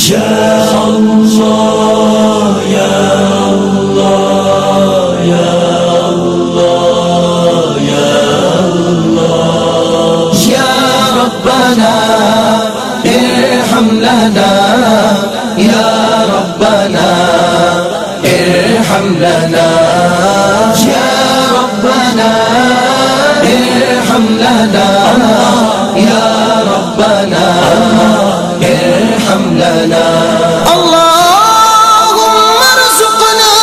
ارحم لنا یا ربنا ارحم لنا یا ربنا ارحم لنا اللهم ارزقنا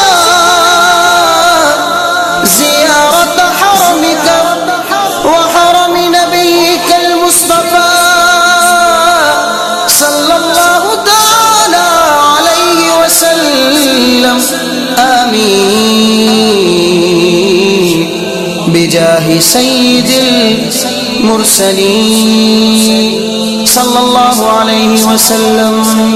زيارة حرمك وحرم نبيك المصطفى صلى الله تعالى عليه وسلم آمين بجاه سيد المرسلين صلی اللہ علیہ وسلم.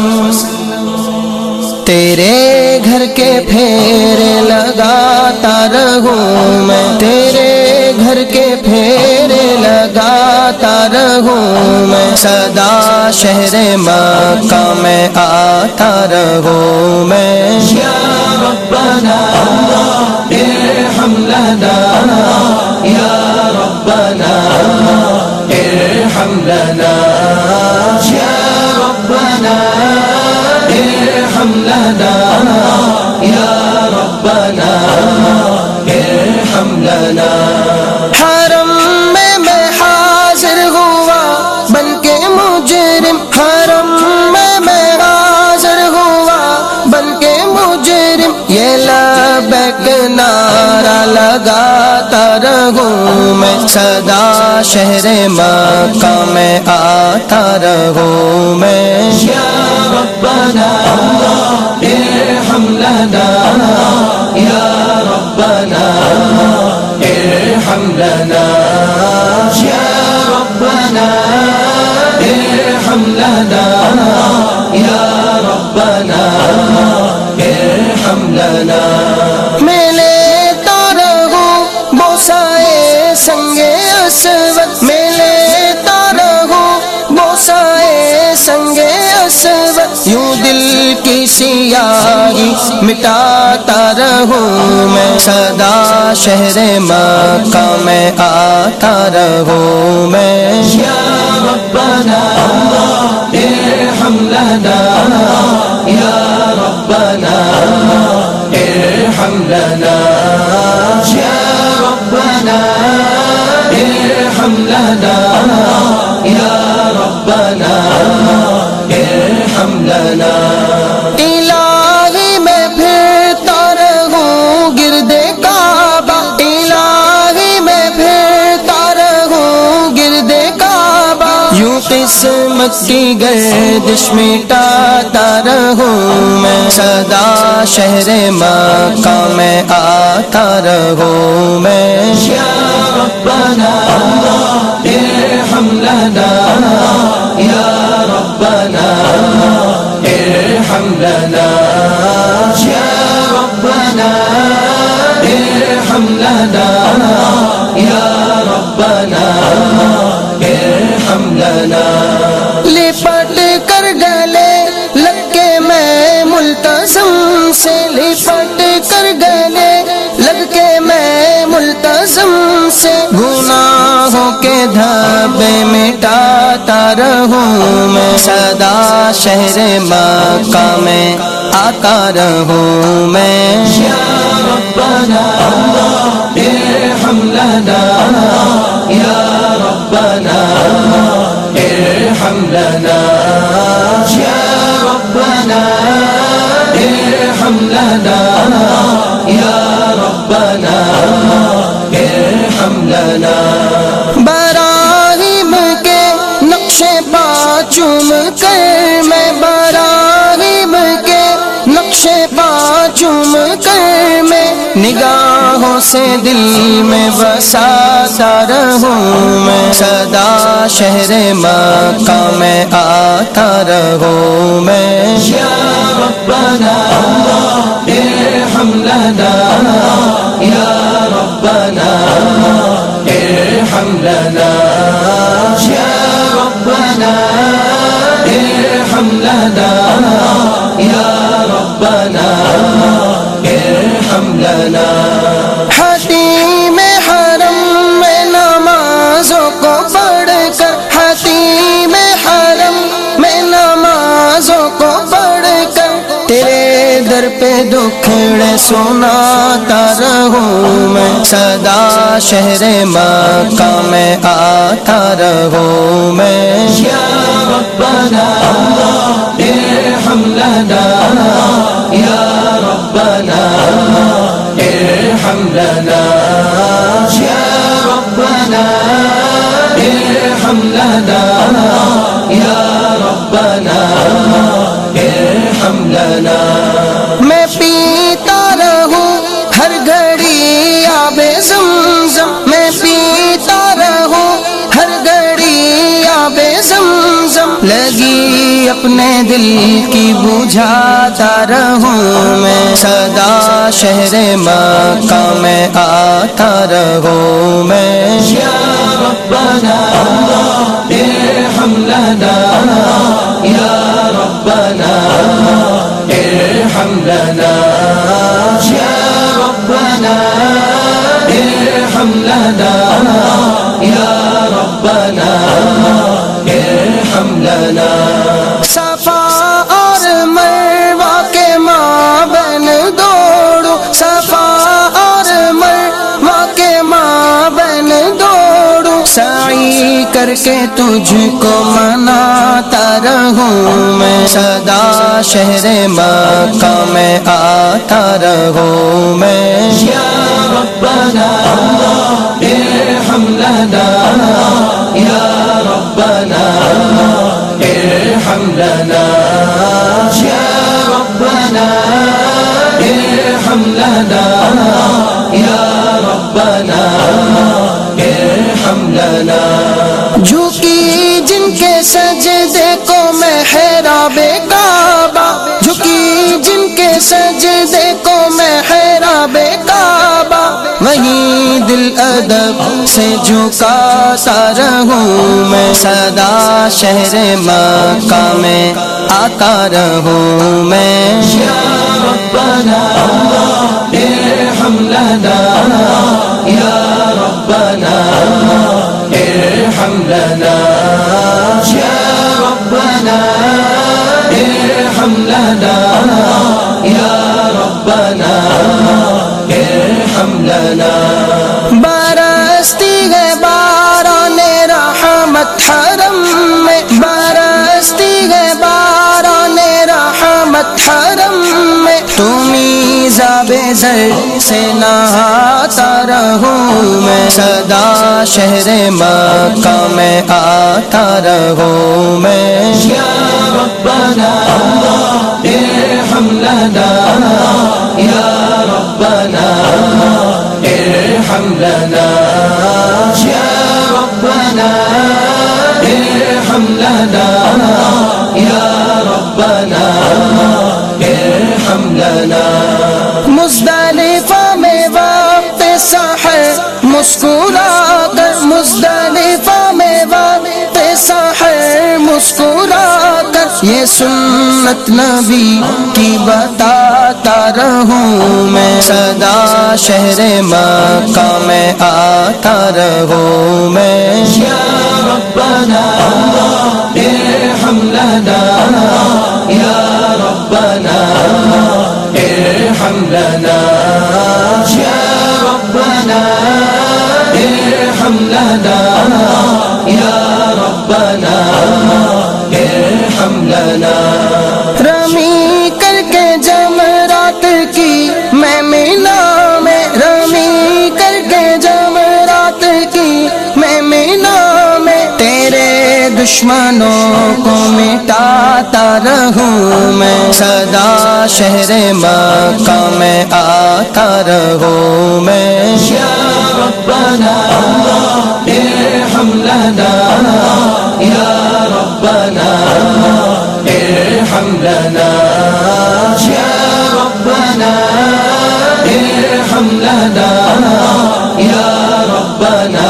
تیرے گھر کے پھیرے لگاتا رہوں میں، تیرے گھر کے پھیرے لگاتا رہوں میں، سدا شہر مکہ میں آتا رہوں میں. یا ربنا ارحم لنا یا ربنا ارحم لنا یا ربنا ارحم لنا یا ربنا ارحم لنا. حرم میں حاضر ہوا بن کے مجرم، حرم میں حاضر ہوا بن کے مجرم، یہ لبیک نعرہ لگاتا رہوں میں، سدا شہر مکہ میں آتا رہوں میں. یا ربنا ارحم لنا یا ربنا ارحم لنا یا ربنا ارحم لنا یا ربنا ارحم لنا. میں لیتا رہوں بوسائے سنگ اسود، میں لیتا رہوں بوسائے سنگ اسود، یوں دل کی سیاہی مٹاتا رہوں میں، سدا شہر مکہ میں آتا رہوں میں. یا ربنا ارحم لنا یا ربنا ارحم لنا یا ربنا ارحم لنا یا ربنا ارحم لنا. الہی میں پھرتا رہوں گرد کعبہ، الہی میں پھرتا رہوں گرد کعبہ، یوں قسمت کی گردش مٹاتا رہوں میں، سدا شہر مکہ میں آتا رہوں میں. یا ربنا ارحم لنا یا ربنا ارحم لنا یا ربنا ارحم لنا یا ربنا ارحم لنا. لپٹ کر گلے لگ کے میں ملتزم سے، لپٹ کر گلے لگ کے میں ملتزم سے، گناہوں کے دھبے مٹاتا رہوں میں، سدا شہر مکہ میں آتا رہوں میں. یا ربنا ارحم لنا یا ربنا ارحم لنا یا ربنا ارحم لنا یا ربنا ارحم لنا. براہیم کے نقش پا چوم کر میں، براہیم کے نقش پا چوم کر میں، نگاہوں سے دل میں بساتا رہوں میں، سدا شہر مکہ میں آتا رہوں میں. یا ربنا ارحم لنا یا ربنا ارحم لنا یا ربنا ارحم لنا پہ دکھڑے سناتا رہوں میں، سدا شہر مکہ میں آتا رہوں میں۔ یا ربنا ارحم لنا، یا ربنا ارحم لنا، یا ربنا ارحم لنا، یا ربنا ارحم لنا۔ میں پیتا رہوں ہر گھڑی آب زمزم، میں پیتا رہوں ہر گھڑی آب زمزم، لگی اپنے دل کی بجھاتا رہوں میں، سدا شہر مکہ میں آتا رہوں میں۔ یا ربنا ارحم لنا، یا ربنا ارحم لنا، یا ربنا ارحم لنا، یا ربنا ارحم لنا۔ صفا اور مروہ کے مابین دوڑو، صفا اور مروہ کے مابین دوڑو، سعی کر کے تجھ کو مناتا رہوں میں، سدا شہر مکہ میں آتا رہوں میں۔ یا ربنا ارحم لنا، یا ربنا ارحم لنا، یا ربنا ارحم لنا، یا ربنا ارحم لنا۔ جھکی جن کے سجدے کو محراب کعبہ، جھکی جن کے سجدے کو محراب کعبہ، وہیں دل ادب سے جھکاتا رہوں میں، سدا شہر مکہ میں آتا رہوں میں۔ یا ربنا ارحم لنا، یا ربنا ارحم لنا، یا ربنا ارحم لنا، یا ربنا ارحم لنا۔ برستی ہے باران رحمت حرم میں، برستی ہے باران رحمت حرم میں، تمہیں زاب زر سے نہاتا رہوں میں، سدا شہر مکہ میں آتا رہوں میں۔ یا ربنا ارحم لنا، یا ربنا ارحم لنا، یا ربنا ارحم لنا، یا ربنا ارحم لنا۔ مزدلفہ میں وقت سحر مسکرا کر، مزدلفہ میں وقت سحر مسکرا کر، یہ سنت نبی کی بتاتا رہوں میں، سدا شہر مکہ میں آتا رہوں میں۔ یا ربنا ارحم لنا، یا ربنا ارحم لنا، یا ربنا ارحم لنا، یا ربنا ارحم لنا۔ رمی کر کے جمرات کی میں مینا میں، رمی کر کے جمرات کی میں مینا میں، تیرے دشمنوں کو مٹاتا رہوں میں، سدا شہر مکہ میں آتا رہوں میں۔ یا ربنا ارحم لنا، یا ربنا ارحم لنا، یا ربنا ارحم لنا، یا ربنا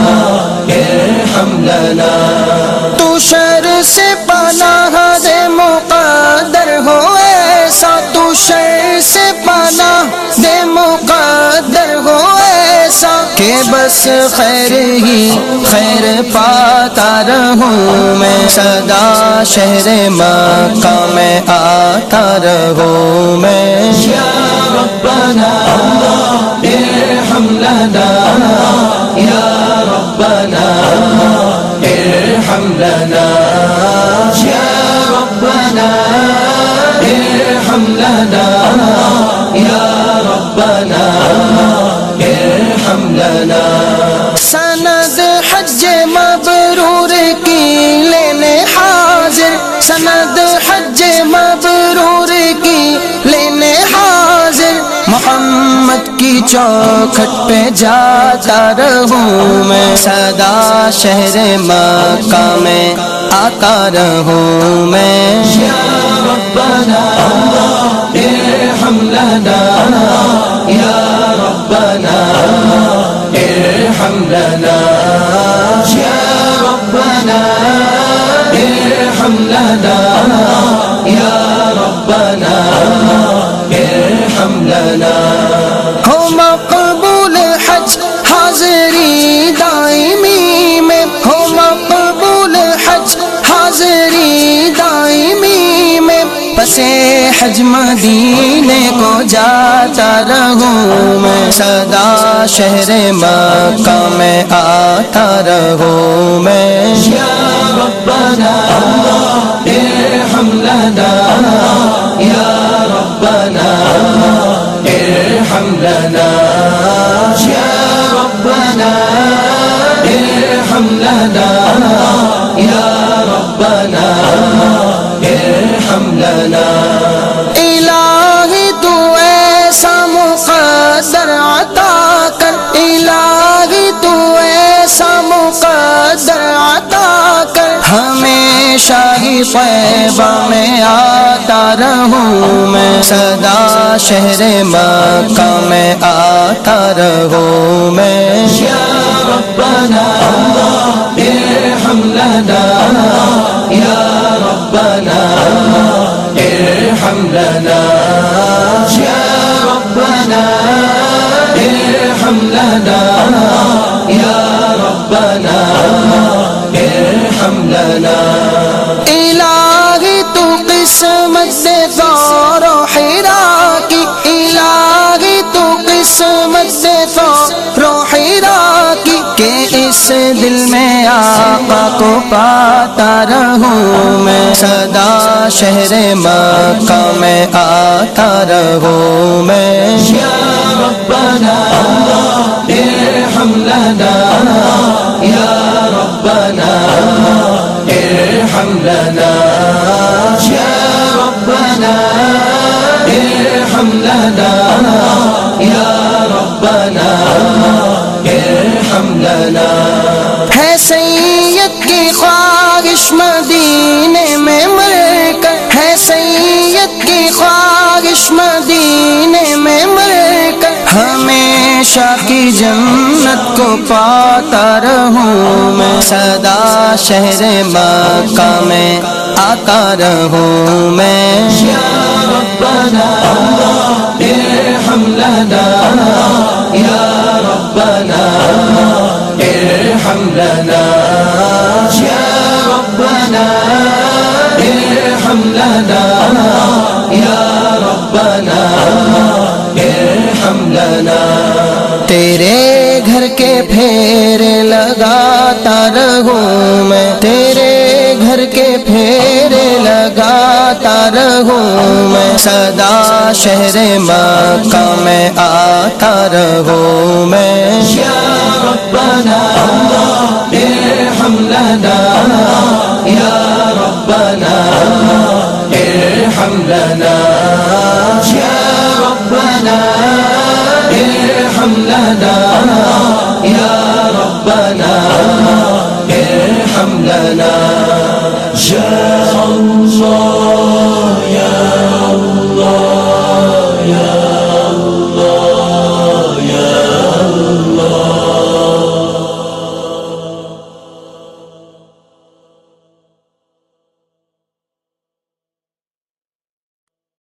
ارحم لنا۔ تو شر سے پناہ دے مقدر ہو ایسا، تو شر سے پناہ دے مقدر ہو ایسا کہ کہ بس خیر ہی خیر پاتا رہوں میں، سدا شہر مکہ میں آتا رہوں میں۔ یا ربنا ارحم لنا، یا ربنا ارحم لنا، یا ربنا ارحم لنا، یا ربنا ارحم لنا۔ سند حج مبرور کی لینے حاضر، سند حج مبرور کی لینے حاضر، محمد کی چوکھٹ پہ جاتا رہوں میں، سدا شہر مکہ میں آتا رہوں میں۔ یا ربنا ارحم لنا، یا ربنا ارحم لنا، یا ربنا ارحم لنا، یا ربنا ارحم لنا۔ ہو مقبول حج حاضری دائمی میں، ہو مقبول حج حاضری دائمی میں، پسے حج مدینے کو جاتا رہوں میں، سدا شہر مکہ میں آتا رہوں میں۔ یا ربنا ارحم لنا، یا ربنا ارحم لنا، یا ربنا ارحم لنا، یا ربنا ارحم لنا۔ الہی تو ایسا مقدر عطا کر، الہی تو ایسا مقدر عطا کر، ہمیشہ ہی طیبہ میں آتا رہوں میں، سدا شہر مکہ میں آتا رہوں میں۔ یا ربنا ارحم لنا، یا ربنا ارحم لنا، یا ربنا ارحم لنا، یا ربنا ارحم لنا۔ الہی تو قسمت دے ثور و حرا کی، الہی تو قسمت دے ثور و حرا کی، کہ اس دل میں آقا کو پاتا رہوں میں، سدا شہر مکہ میں آتا رہوں میں۔ یا ربنا ارحم لنا، یا ربنا ارحم لنا، یا ربنا ارحم لنا، یا ربنا ارحم لنا۔ ہے سید کی خواہش مدینے میں مر کر، ہے سید کی خواہش مدینے میں مر کر، ہمیشہ کی جنت کو پاتا رہوں میں، سدا شہر مکہ میں آتا رہوں میں۔ یا ربنا ارحم لنا، یا ربنا ارحم لنا، یا ربنا ارحم لنا، یا ربنا ارحم لنا۔ تیرے گھر کے پھیرے لگاتا رہوں میں، تیرے گھر کے پھیرے لگاتا رہوں میں، سدا شہر مکہ میں آتا رہوں میں۔ یا ربنا ارحم لنا، یا ربنا ارحم لنا، یا ربنا ارحم لنا، یا ربنا ارحم لنا، یا